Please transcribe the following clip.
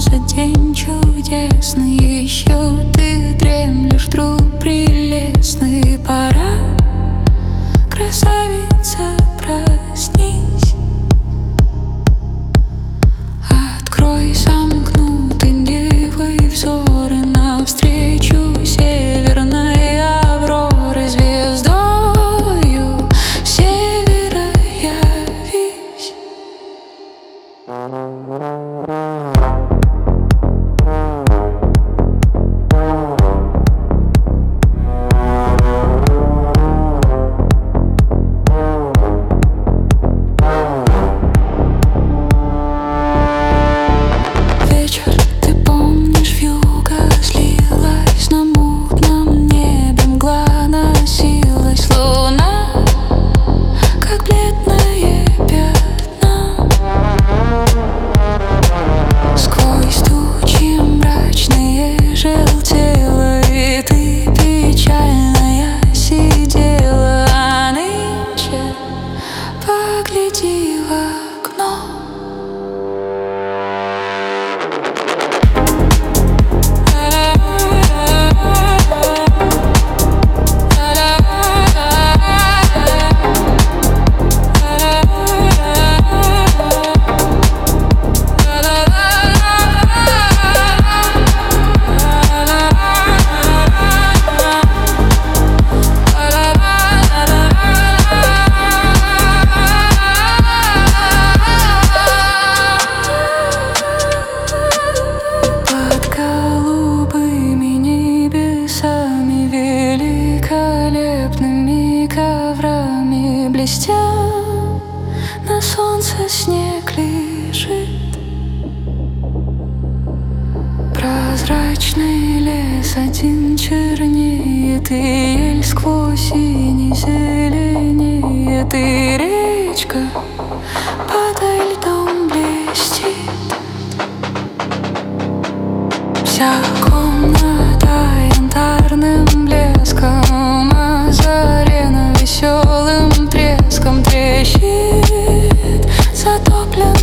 за день чудесный. Еще ты дремлешь, друг прелестный. Пора, красавица, проснись. Открой сомкнутый левый взоры навстречу северной авроры. Звездою севера явись. Желтела, и ты печальная сидела, а нынче погляди в окно. Великолепными коврами блестя, на солнце снег лежит. Прозрачный лес один чернеет, и ель сквозь синий зеленеет, и речка подо льдом блестит. Вся комната янтарным блеском озарена веселым треском. Трещит затопленный